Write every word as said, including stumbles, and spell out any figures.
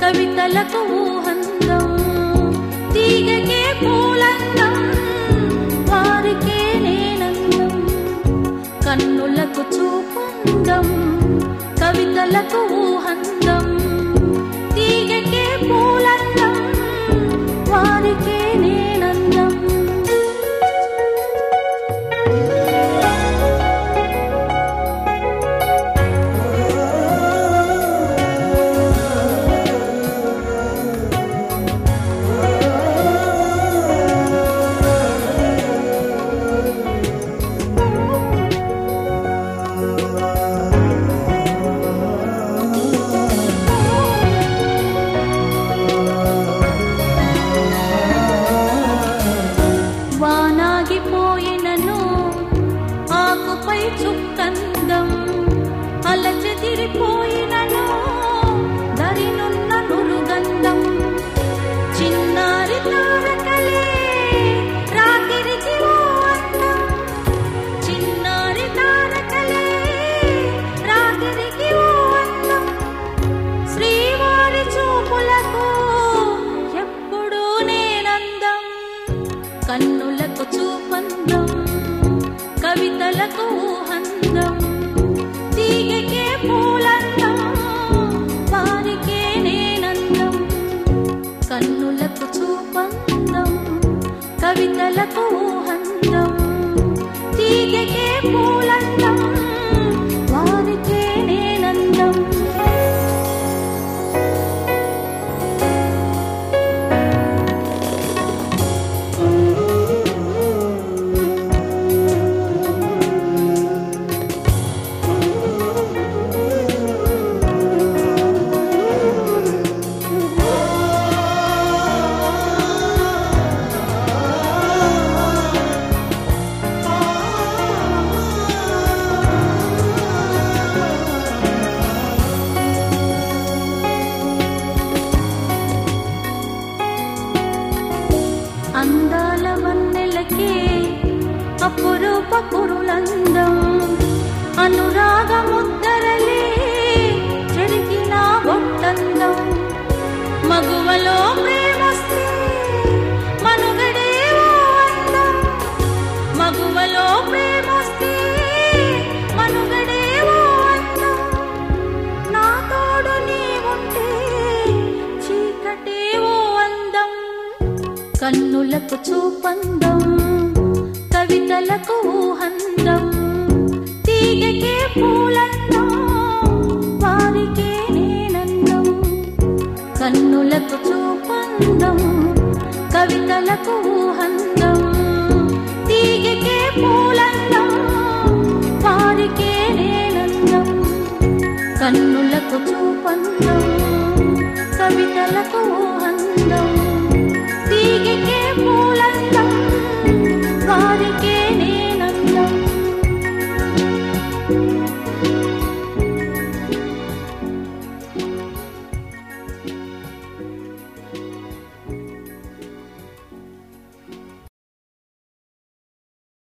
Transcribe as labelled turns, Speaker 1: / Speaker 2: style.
Speaker 1: కవితలకు ఊహందం, తీగకే పూలందం, వారికే నేనందం. కన్నులకు చూపందం, కవితలకు ఊహందం, తీగకే పూలందం, వారికే నేనందం. వానాగిపోయినను ఆకుపై చుక్కందం, అలచెదిరిపోయినను దరినున్న నురుగంధం. చిన్నారి తారకలే రాత్రికి ఓ అందం, చిన్నారి తారకలే రాత్రికి ఓ అందం. శ్రీవారి చూపులకు ఎప్పుడూ నేనందం, కన్నులకు చూపందం, కవితలకు ఊహందం, తీగకే పూలందం, వారికే నేనందం. కన్నులకు చూపందం, కవితలకు ఊహందం, తీగకే పూలందం, వారికే నేనందం. అందాల వన్నెలకే అపురూప కురులందం, అనురాగ ముద్దరలే చెరిగిన బొట్టందం. మగువలో ప్రేమస్తే మనుగడే ఓ అందం, మగువలో ప్రేమస్తే మనుగడే ఓ అందం. నా తోడు నీవుంటే చీకటే ఓ అందం, కన్నులకు చూపందం, కవితలకు ఊహందం, తీగకే పూలందం, వారికే నేనందం. కన్నులకు చూపందం, కవితలకు ఊహందం, తీగకే పూలందం, వారికే నేనందం. కన్నులకు చూపందం, కవితలకు